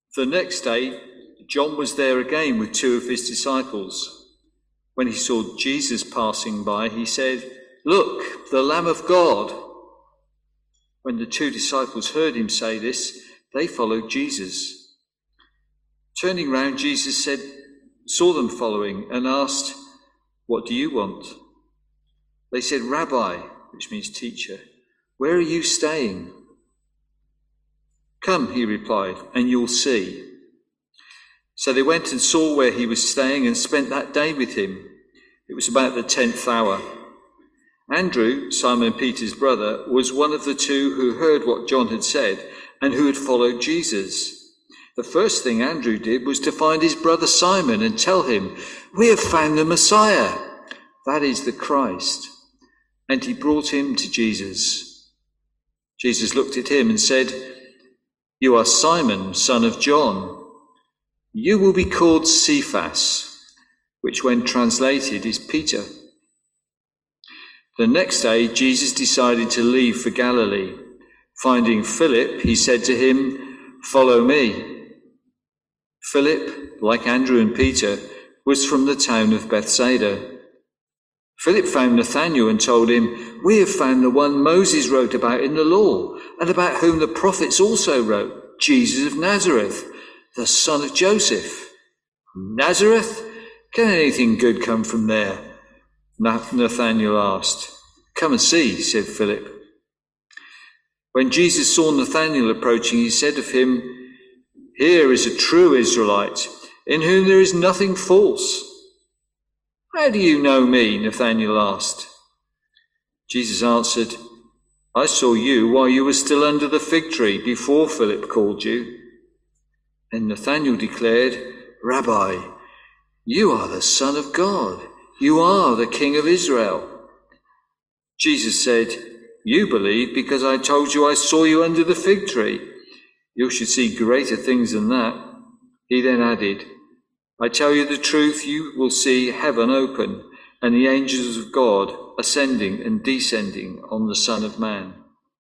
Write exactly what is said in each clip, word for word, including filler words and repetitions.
The next day, John was there again with two of his disciples. When he saw Jesus passing by, he said, "Look, the Lamb of God." When the two disciples heard him say this, they followed Jesus. Turning round, Jesus said, saw them following and asked, "What do you want?" They said, "Rabbi," which means teacher, "where are you staying?" "Come," he replied, "and you'll see." So they went and saw where he was staying and spent that day with him. It was about the tenth hour. Andrew, Simon Peter's brother, was one of the two who heard what John had said and who had followed Jesus. The first thing Andrew did was to find his brother Simon and tell him, "We have found the Messiah," that is the Christ. And he brought him to Jesus. Jesus looked at him and said, "You are Simon, son of John. You will be called Cephas," which when translated is Peter. The next day, Jesus decided to leave for Galilee. Finding Philip, he said to him, "Follow me." Philip, like Andrew and Peter, was from the town of Bethsaida. Philip found Nathanael and told him, "We have found the one Moses wrote about in the law, and about whom the prophets also wrote, Jesus of Nazareth, the son of Joseph." "Nazareth? Can anything good come from there?" Nathanael asked. "Come and see," said Philip. When Jesus saw Nathanael approaching, he said of him, "Here is a true Israelite, in whom there is nothing false." "How do you know me?" Nathanael asked. Jesus answered, "I saw you while you were still under the fig tree, before Philip called you." And Nathanael declared, "Rabbi, you are the Son of God. You are the King of Israel." Jesus said, "You believe because I told you I saw you under the fig tree. You should see greater things than that." He then added, "I tell you the truth, you will see heaven open and the angels of God ascending and descending on the Son of Man."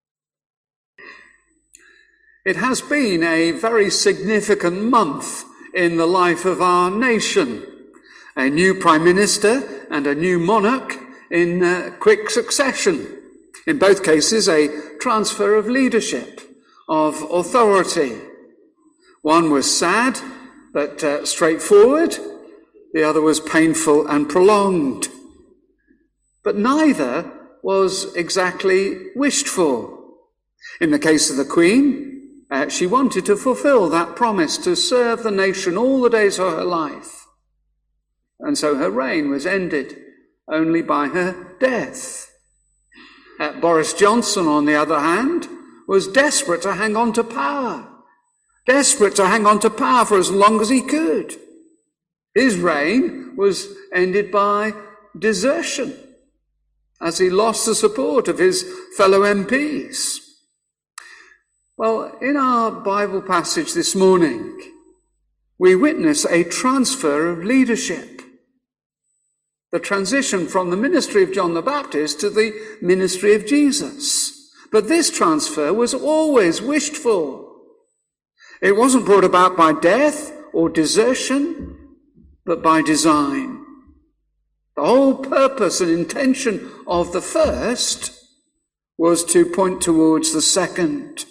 It has been a very significant month in the life of our nation. A new Prime Minister and a new monarch in uh, quick succession. In both cases, a transfer of leadership, of authority. One was sad, but uh, straightforward. The other was painful and prolonged. But neither was exactly wished for. In the case of the Queen, uh, she wanted to fulfill that promise to serve the nation all the days of her life. And so her reign was ended only by her death. Uh, Boris Johnson, on the other hand, was desperate to hang on to power. Desperate to hang on to power for as long as he could. His reign was ended by desertion, as he lost the support of his fellow M Ps. Well, in our Bible passage this morning, we witness a transfer of leadership. The transition from the ministry of John the Baptist to the ministry of Jesus. But this transfer was always wished for. It wasn't brought about by death or desertion, but by design. The whole purpose and intention of the first was to point towards the second.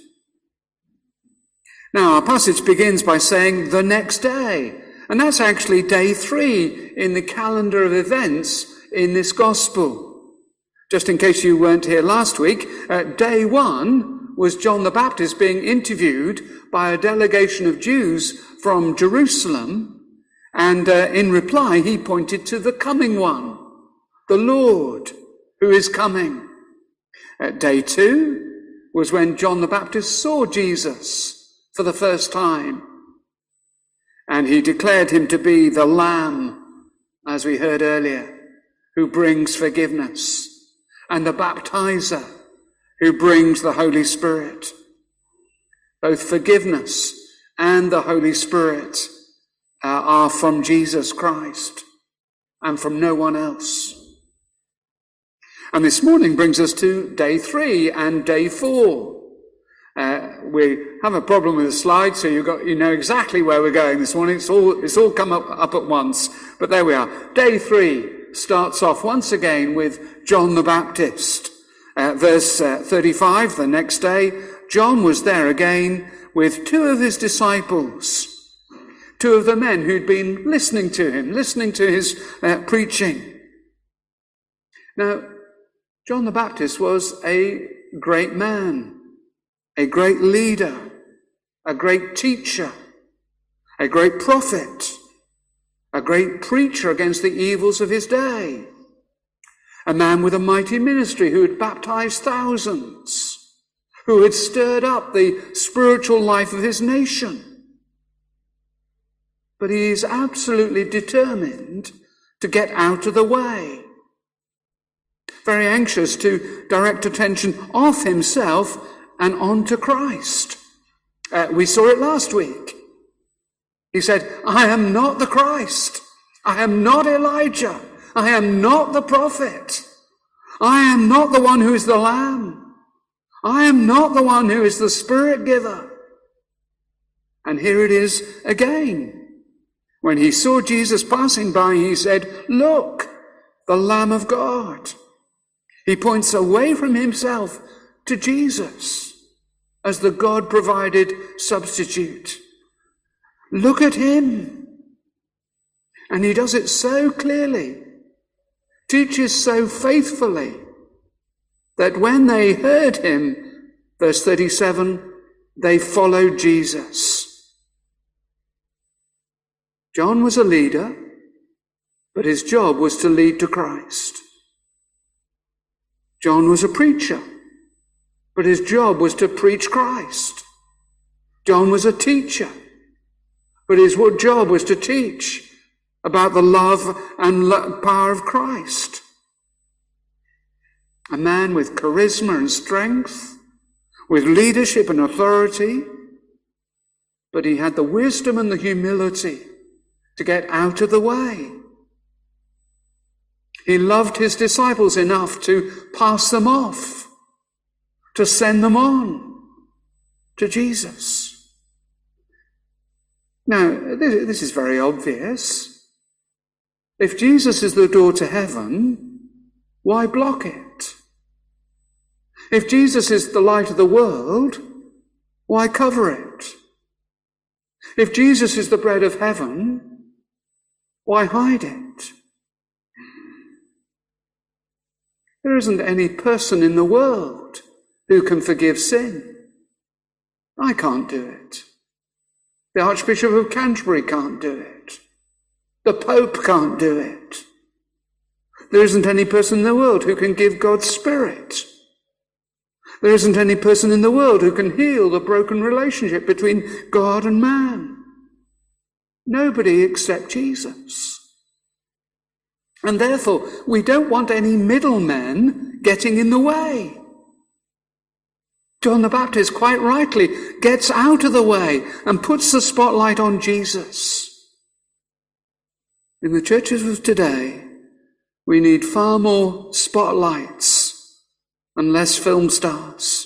Now, our passage begins by saying the next day, and that's actually day three in the calendar of events in this gospel. Just in case you weren't here last week, uh, day one was John the Baptist being interviewed by a delegation of Jews from Jerusalem, and uh, in reply he pointed to the coming one, the Lord, who is coming. At day two was when John the Baptist saw Jesus for the first time, and he declared him to be the Lamb, as we heard earlier, who brings forgiveness, and the baptizer, who brings the Holy Spirit. Both forgiveness and the Holy Spirit uh, are from Jesus Christ and from no one else. And this morning brings us to day three and day four. Uh, we have a problem with the slide, so you got you know exactly where we're going this morning. It's all it's all come up, up at once. But there we are. Day three starts off once again with John the Baptist. Uh, verse uh, thirty-five, the next day, John was there again with two of his disciples, two of the men who'd been listening to him, listening to his uh, preaching. Now, John the Baptist was a great man, a great leader, a great teacher, a great prophet, a great preacher against the evils of his day, a man with a mighty ministry who had baptized thousands, who had stirred up the spiritual life of his nation. But he is absolutely determined to get out of the way, very anxious to direct attention off himself and onto Christ. Uh, we saw it last week. He said, I am not the Christ. I am not Elijah. I am not the prophet. I am not the one who is the Lamb. I am not the one who is the Spirit giver. And here it is again. When he saw Jesus passing by, he said, look, the Lamb of God. He points away from himself to Jesus as the God-provided substitute. Look at him. And he does it so clearly, teaches so faithfully, that when they heard him, verse thirty-seven, they followed Jesus. John was a leader, but his job was to lead to Christ. John was a preacher, but his job was to preach Christ. John was a teacher, but his job was to teach about the love and power of Christ. A man with charisma and strength, with leadership and authority, but he had the wisdom and the humility to get out of the way. He loved his disciples enough to pass them off, to send them on to Jesus. Now, this is very obvious. If Jesus is the door to heaven, why block it? If Jesus is the light of the world, why cover it? If Jesus is the bread of heaven, why hide it? There isn't any person in the world who can forgive sin. I can't do it. The Archbishop of Canterbury can't do it. The Pope can't do it. There isn't any person in the world who can give God's Spirit. There isn't any person in the world who can heal the broken relationship between God and man. Nobody except Jesus. And therefore, we don't want any middlemen getting in the way. John the Baptist, quite rightly, gets out of the way and puts the spotlight on Jesus. In the churches of today, we need far more spotlights and less film stars.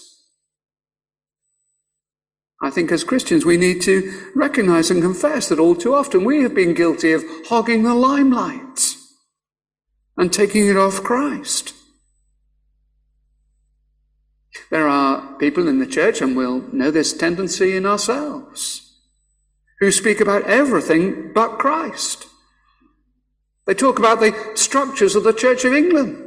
I think as Christians we need to recognize and confess that all too often we have been guilty of hogging the limelight and taking it off Christ. There are people in the church, and we'll know this tendency in ourselves, who speak about everything but Christ. They talk about the structures of the Church of England.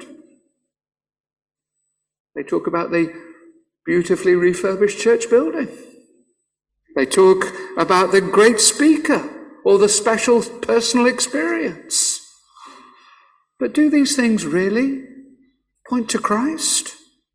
They talk about the beautifully refurbished church building. They talk about the great speaker or the special personal experience. But do these things really point to Christ?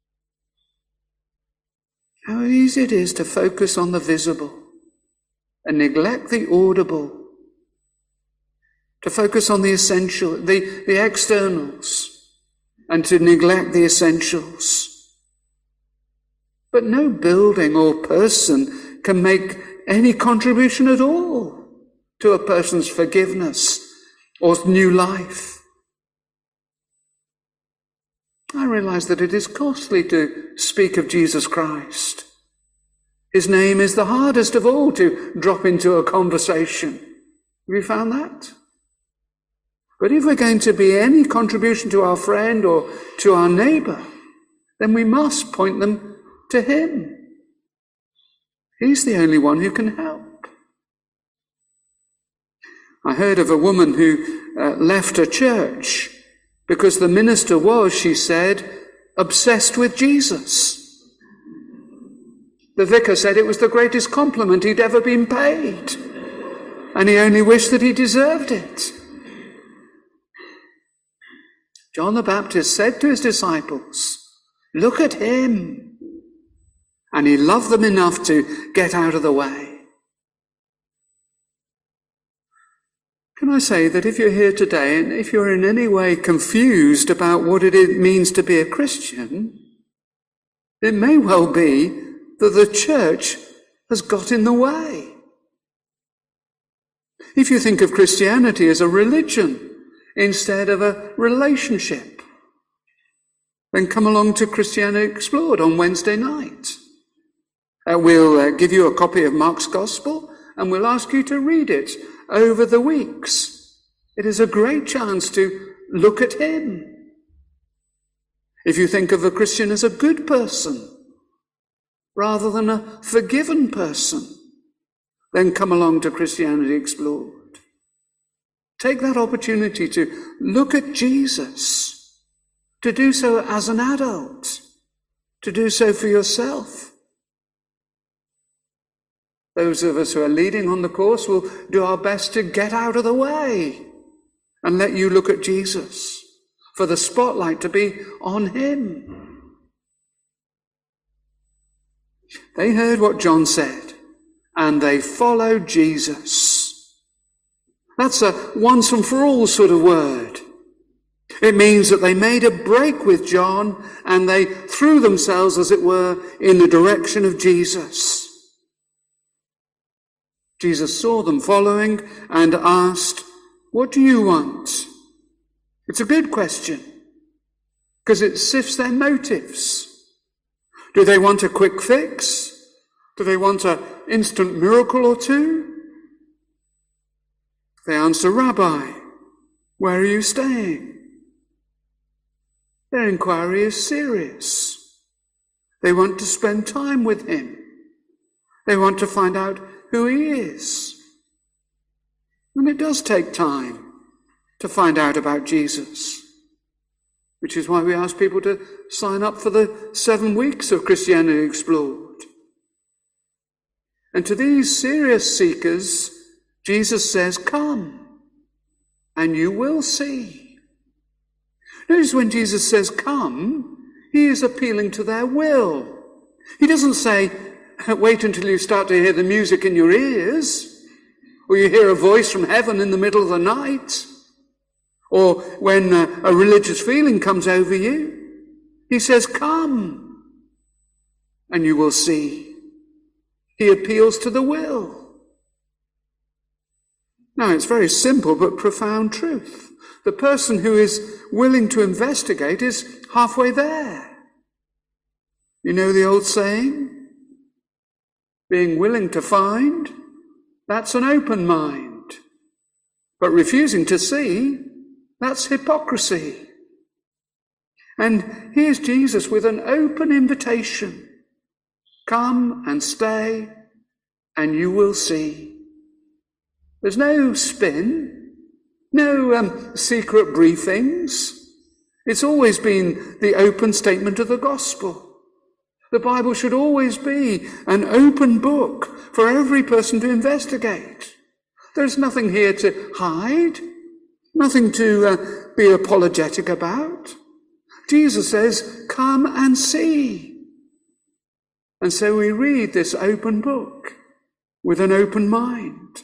How easy it is to focus on the visible and neglect the audible. To focus on the essential, the, the externals, and to neglect the essentials. But no building or person can make any contribution at all to a person's forgiveness or new life. I realize that it is costly to speak of Jesus Christ. His name is the hardest of all to drop into a conversation. Have you found that? But if we're going to be any contribution to our friend or to our neighbour, then we must point them to him. He's the only one who can help. I heard of a woman who uh, left a church because the minister was, she said, obsessed with Jesus. The vicar said it was the greatest compliment he'd ever been paid, and he only wished that he deserved it. John the Baptist said to his disciples, "Look at him." And he loved them enough to get out of the way. Can I say that if you're here today and if you're in any way confused about what it means to be a Christian, it may well be that the church has got in the way. If you think of Christianity as a religion instead of a relationship, then come along to Christianity Explored on Wednesday night. Uh, we'll uh, give you a copy of Mark's Gospel and we'll ask you to read it over the weeks. It is a great chance to look at him. If you think of a Christian as a good person rather than a forgiven person, then come along to Christianity Explored. Take that opportunity to look at Jesus, to do so as an adult, to do so for yourself. Those of us who are leading on the course will do our best to get out of the way and let you look at Jesus, for the spotlight to be on him. They heard what John said, and they followed Jesus. That's a once and for all sort of word. It means that they made a break with John and they threw themselves, as it were, in the direction of Jesus. Jesus saw them following and asked, "What do you want?" It's a good question because it sifts their motives. Do they want a quick fix? Do they want an instant miracle or two? They answer, "Rabbi, where are you staying?" Their inquiry is serious. They want to spend time with him. They want to find out who he is. And it does take time to find out about Jesus, which is why we ask people to sign up for the seven weeks of Christianity Explored. And to these serious seekers, Jesus says, "Come, and you will see." Notice when Jesus says, "Come," he is appealing to their will. He doesn't say, "Wait until you start to hear the music in your ears," or you hear a voice from heaven in the middle of the night, or when a, a religious feeling comes over you. He says, "Come, and you will see." He appeals to the will. Now, it's very simple but profound truth. The person who is willing to investigate is halfway there. You know the old saying? Being willing to find, that's an open mind. But refusing to see, that's hypocrisy. And here's Jesus with an open invitation. Come and stay, and you will see. There's no spin, no um, secret briefings. It's always been the open statement of the gospel. The Bible should always be an open book for every person to investigate. There's nothing here to hide, nothing to uh, be apologetic about. Jesus says, "Come and see." And so we read this open book with an open mind.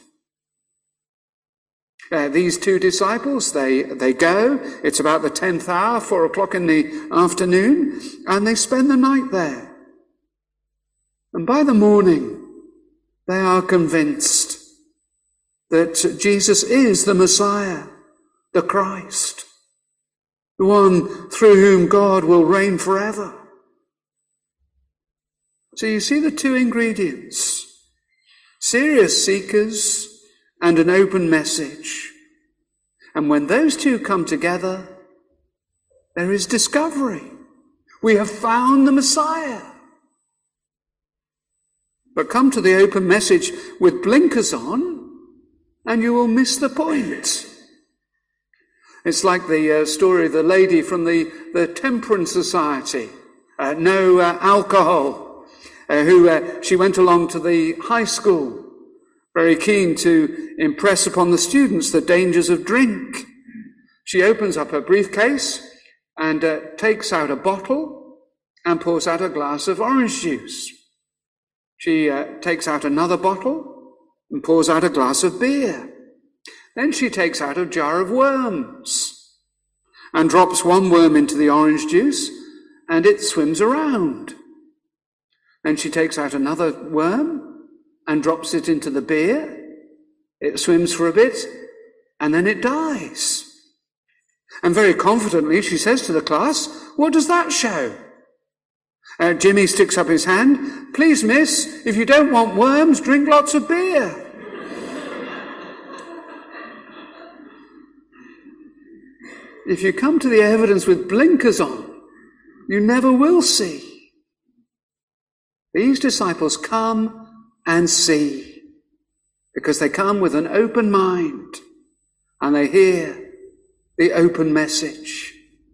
Uh, these two disciples, they, they go. It's about the tenth hour, four o'clock in the afternoon, and they spend the night there. And by the morning, they are convinced that Jesus is the Messiah, the Christ, the one through whom God will reign forever. So you see the two ingredients: serious seekers and an open message. And when those two come together, there is discovery. We have found the Messiah. But come to the open message with blinkers on, and you will miss the point. It's like the uh, story of the lady from the, the Temperance Society, uh, no uh, alcohol, uh, who uh, she went along to the high school, very keen to impress upon the students the dangers of drink. She opens up her briefcase and uh, takes out a bottle and pours out a glass of orange juice. She uh, takes out another bottle and pours out a glass of beer. Then she takes out a jar of worms and drops one worm into the orange juice, and it swims around. Then she takes out another worm and drops it into the beer. It swims for a bit, and then it dies. And very confidently she says to the class, "What does that show?" Uh, Jimmy sticks up his hand. "Please, miss, if you don't want worms, drink lots of beer." If you come to the evidence with blinkers on, you never will see. These disciples come and see, because they come with an open mind and they hear the open message.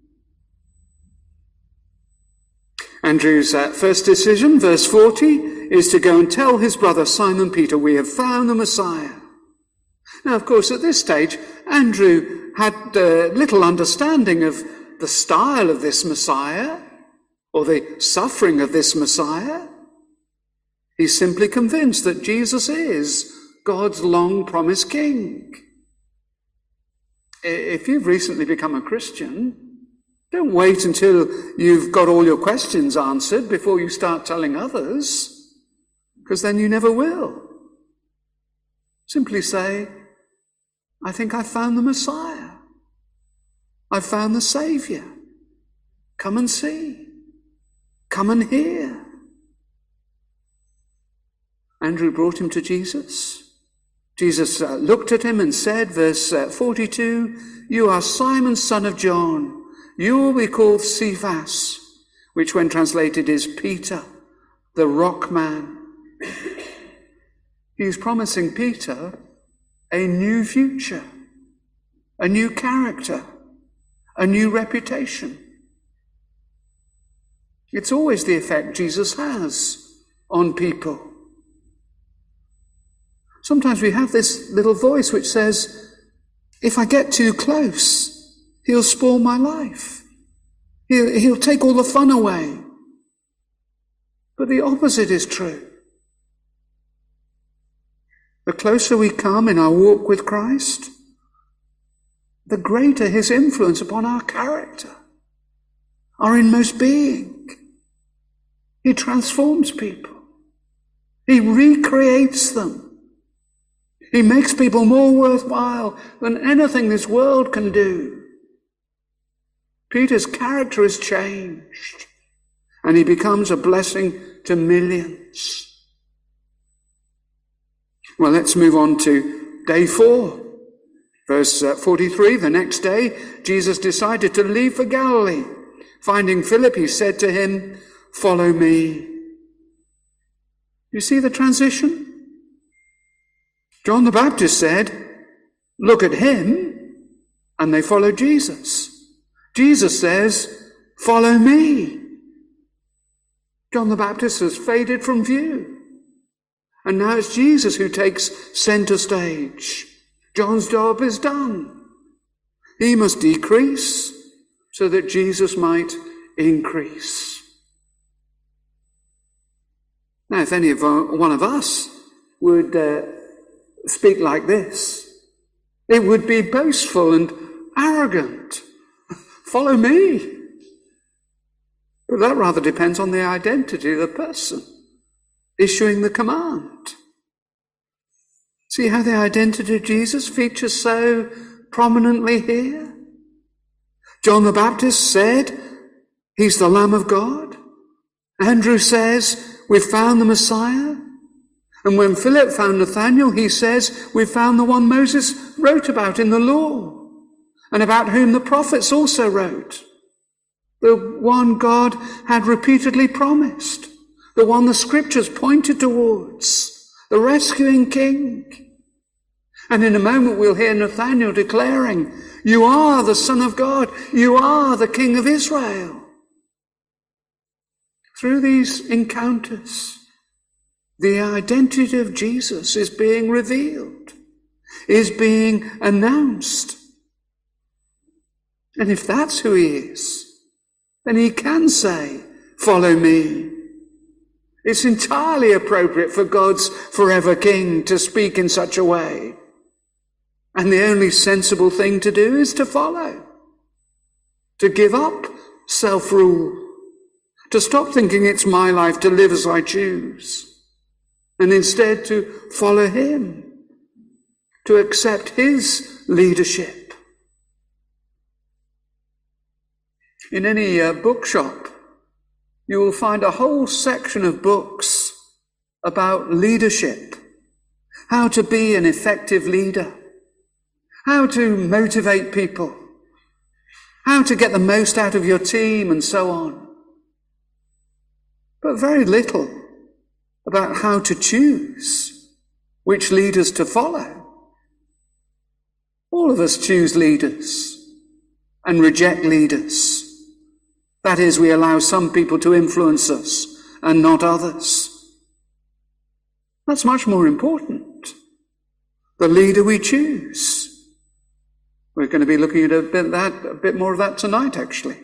Andrew's uh, first decision, verse forty, is to go and tell his brother Simon Peter, "We have found the Messiah." Now, of course, at this stage, Andrew had uh, little understanding of the style of this Messiah or the suffering of this Messiah. He's simply convinced that Jesus is God's long-promised King. If you've recently become a Christian, don't wait until you've got all your questions answered before you start telling others, because then you never will. Simply say, "I think I found the Messiah. I found the Saviour. Come and see. Come and hear." Andrew brought him to Jesus. Jesus uh, looked at him and said, verse uh, forty-two, "You are Simon, son of John. You will be called Cephas," which when translated is Peter, the rock man. He's promising Peter a new future, a new character, a new reputation. It's always the effect Jesus has on people. Sometimes we have this little voice which says, if I get too close, he'll spoil my life. He'll, he'll take all the fun away. But the opposite is true. The closer we come in our walk with Christ, the greater his influence upon our character, our inmost being. He transforms people. He recreates them. He makes people more worthwhile than anything this world can do. Peter's character is changed, and he becomes a blessing to millions. Well, let's move on to day four. Verse forty-three, the next day, Jesus decided to leave for Galilee. Finding Philip, he said to him, "Follow me." You see the transition? John the Baptist said, "Look at him," and they followed Jesus. Jesus says, "Follow me." John the Baptist has faded from view, and now it's Jesus who takes center stage. John's job is done. He must decrease so that Jesus might increase. Now, if any of one of us would uh, speak like this, it would be boastful and arrogant. Follow me. But that rather depends on the identity of the person issuing the command. See how the identity of Jesus features so prominently here? John the Baptist said, he's the Lamb of God. Andrew says, we've found the Messiah. And when Philip found Nathanael, he says, we've found the one Moses wrote about in the law, and about whom the prophets also wrote. The one God had repeatedly promised, the one the scriptures pointed towards, the rescuing King. And in a moment we'll hear Nathanael declaring, you are the Son of God, you are the King of Israel. Through these encounters, the identity of Jesus is being revealed, is being announced. And if that's who he is, then he can say, follow me. It's entirely appropriate for God's forever King to speak in such a way. And the only sensible thing to do is to follow, to give up self-rule, to stop thinking it's my life to live as I choose, and instead to follow him, to accept his leadership. In any uh, bookshop, you will find a whole section of books about leadership, how to be an effective leader, how to motivate people, how to get the most out of your team, and so on. But very little about how to choose which leaders to follow. All of us choose leaders and reject leaders. That is, we allow some people to influence us and not others. That's much more important. The leader we choose. We're going to be looking at a bit, that, a bit more of that tonight, actually.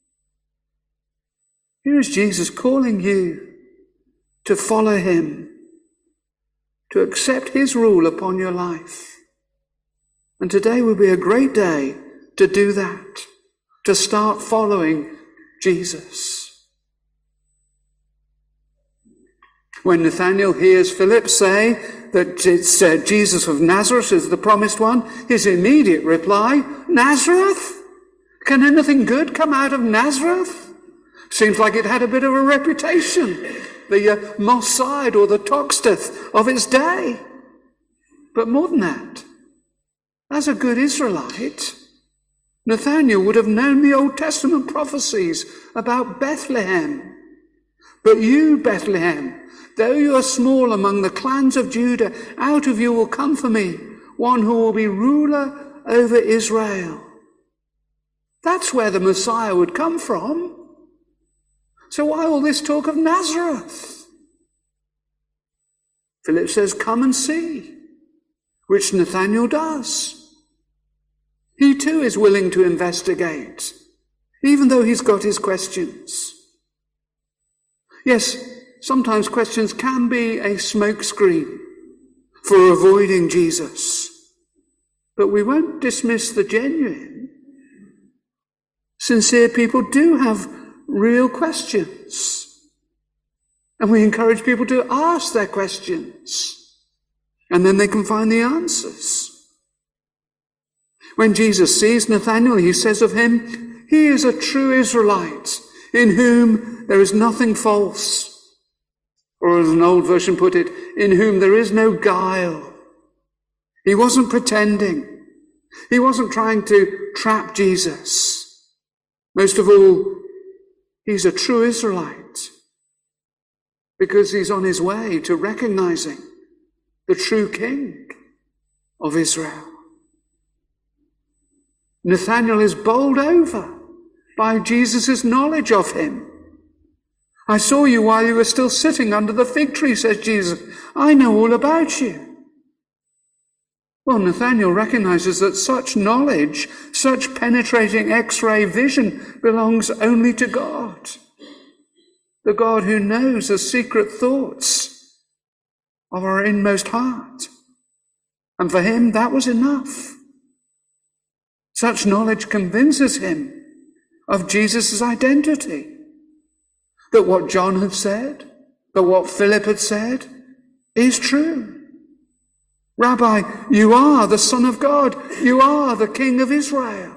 Here is Jesus calling you to follow him, to accept his rule upon your life. And today will be a great day to do that, to start following Jesus. When Nathanael hears Philip say that it's uh, Jesus of Nazareth is the promised one, his immediate reply, Nazareth? Can anything good come out of Nazareth? Seems like it had a bit of a reputation, the uh, Moss Side or the Toxteth of its day. But more than that, as a good Israelite, Nathanael would have known the Old Testament prophecies about Bethlehem. But you, Bethlehem, though you are small among the clans of Judah, out of you will come for me one who will be ruler over Israel. That's where the Messiah would come from. So why all this talk of Nazareth? Philip says, come and see, which Nathanael does. He too is willing to investigate, even though he's got his questions. Yes, sometimes questions can be a smokescreen for avoiding Jesus, but we won't dismiss the genuine. Sincere people do have real questions, and we encourage people to ask their questions, and then they can find the answers. When Jesus sees Nathanael, he says of him, he is a true Israelite, in whom there is nothing false. Or as an old version put it, in whom there is no guile. He wasn't pretending. He wasn't trying to trap Jesus. Most of all, he's a true Israelite because he's on his way to recognizing the true King of Israel. Nathanael is bowled over by Jesus' knowledge of him. I saw you while you were still sitting under the fig tree, says Jesus. I know all about you. Well, Nathanael recognizes that such knowledge, such penetrating X-ray vision belongs only to God. The God who knows the secret thoughts of our inmost heart. And for him, that was enough. Such knowledge convinces him of Jesus' identity. That what John had said, that what Philip had said, is true. Rabbi, you are the Son of God. You are the King of Israel.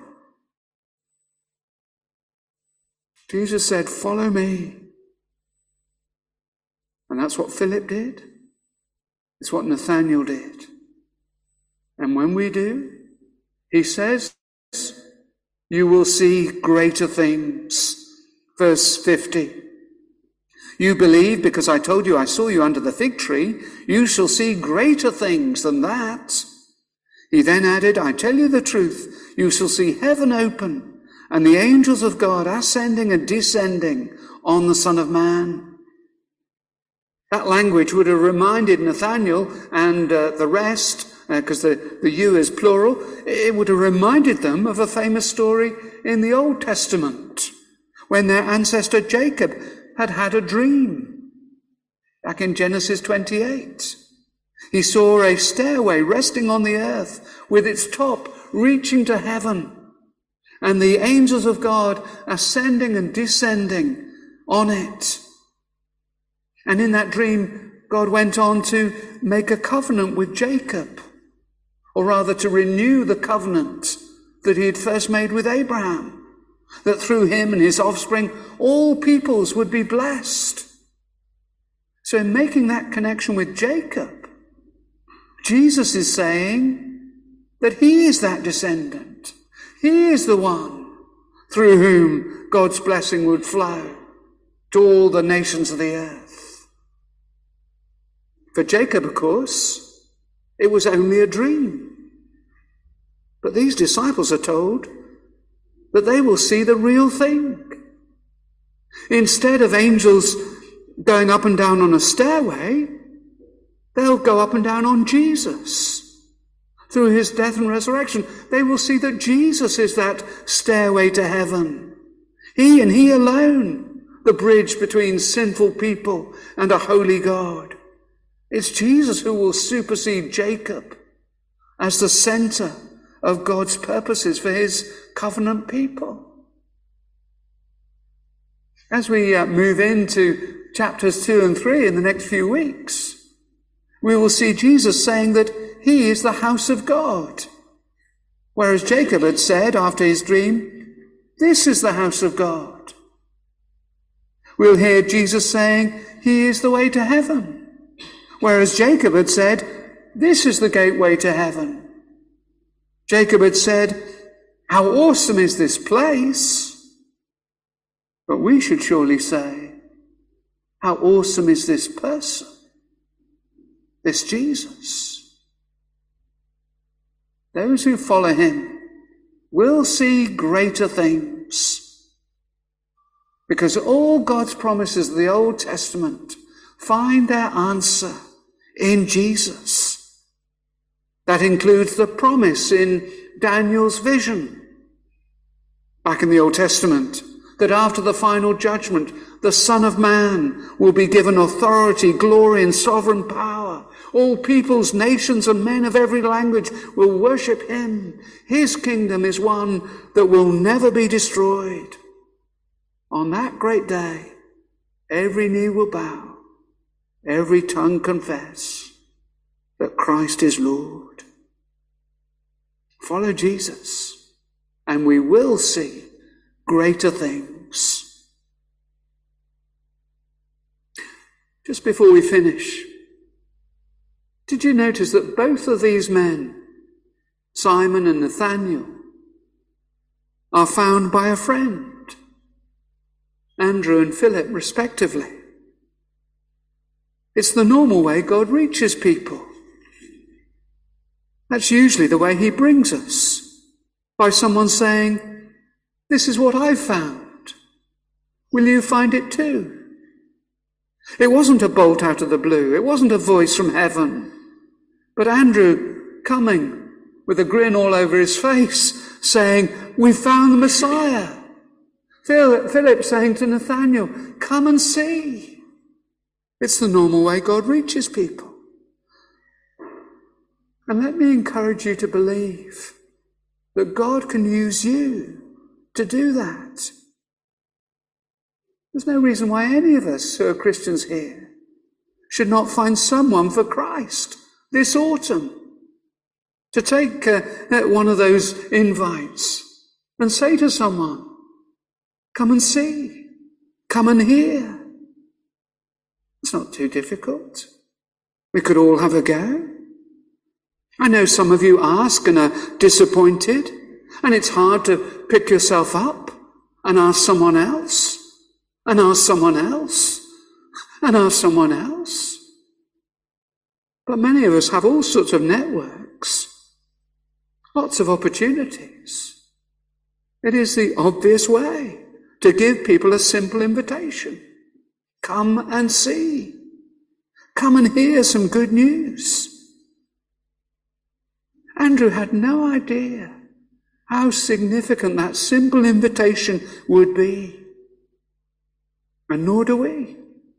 Jesus said, follow me. And that's what Philip did. It's what Nathanael did. And when we do, he says, you will see greater things. Verse fifty. You believe because I told you I saw you under the fig tree. You shall see greater things than that. He then added, I tell you the truth. You shall see heaven open and the angels of God ascending and descending on the Son of Man. That language would have reminded Nathanael and uh, the rest, because uh, the, the you is plural, it would have reminded them of a famous story in the Old Testament when their ancestor Jacob had had a dream. Back in Genesis twenty-eight, he saw a stairway resting on the earth with its top reaching to heaven and the angels of God ascending and descending on it. And in that dream, God went on to make a covenant with Jacob, or rather to renew the covenant that he had first made with Abraham, that through him and his offspring, all peoples would be blessed. So in making that connection with Jacob, Jesus is saying that he is that descendant. He is the one through whom God's blessing would flow to all the nations of the earth. For Jacob, of course, it was only a dream. But these disciples are told that they will see the real thing. Instead of angels going up and down on a stairway, they'll go up and down on Jesus. Through his death and resurrection, they will see that Jesus is that stairway to heaven. He and he alone, the bridge between sinful people and a holy God. It's Jesus who will supersede Jacob as the center of God's purposes for his covenant people. As we uh, move into chapters two and three in the next few weeks, we will see Jesus saying that he is the house of God. Whereas Jacob had said after his dream, this is the house of God. We'll hear Jesus saying he is the way to heaven. Whereas Jacob had said, this is the gateway to heaven. Jacob had said, how awesome is this place? But we should surely say, how awesome is this person, this Jesus? Those who follow him will see greater things, because all God's promises of the Old Testament find their answer in Jesus. That includes the promise in Daniel's vision back in the Old Testament that after the final judgment, the Son of Man will be given authority, glory, and sovereign power. All peoples, nations, and men of every language will worship him. His kingdom is one that will never be destroyed. On that great day, every knee will bow, every tongue confess that Christ is Lord. Follow Jesus, and we will see greater things. Just before we finish, did you notice that both of these men, Simon and Nathanael, are found by a friend, Andrew and Philip, respectively? It's the normal way God reaches people. That's usually the way he brings us, by someone saying, this is what I've found. Will you find it too? It wasn't a bolt out of the blue. It wasn't a voice from heaven. But Andrew coming with a grin all over his face, saying, we found the Messiah. Philip saying to Nathanael, come and see. It's the normal way God reaches people. And let me encourage you to believe that God can use you to do that. There's no reason why any of us who are Christians here should not find someone for Christ this autumn to take uh, one of those invites and say to someone, come and see, come and hear. It's not too difficult. We could all have a go. I know some of you ask and are disappointed, and it's hard to pick yourself up and ask someone else, and ask someone else, and ask someone else. But many of us have all sorts of networks, lots of opportunities. It is the obvious way to give people a simple invitation. Come and see. Come and hear some good news. Andrew had no idea how significant that simple invitation would be. And nor do we.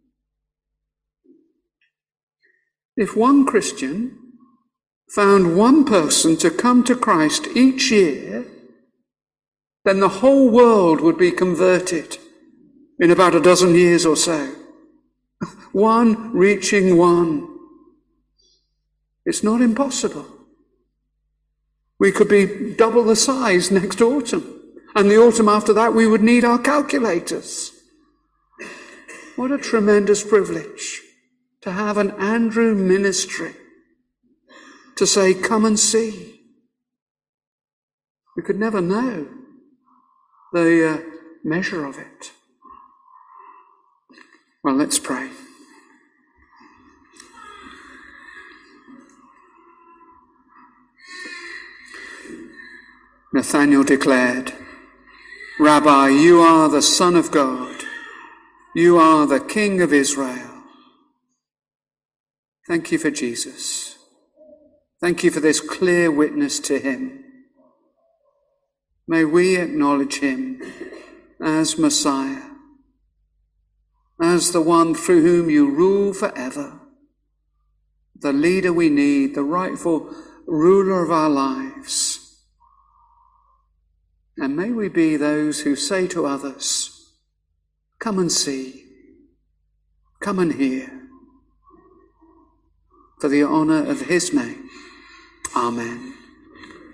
If one Christian found one person to come to Christ each year, then the whole world would be converted in about a dozen years or so. One reaching one. It's not impossible. We could be double the size next autumn, and the autumn after that we would need our calculators. What a tremendous privilege to have an Andrew ministry, to say, come and see. We could never know the uh, measure of it. Well, let's pray. Nathanael declared, Rabbi, you are the Son of God. You are the King of Israel. Thank you for Jesus. Thank you for this clear witness to him. May we acknowledge him as Messiah, as the one through whom you rule forever, the leader we need, the rightful ruler of our lives. And may we be those who say to others, come and see, come and hear, for the honour of his name. Amen.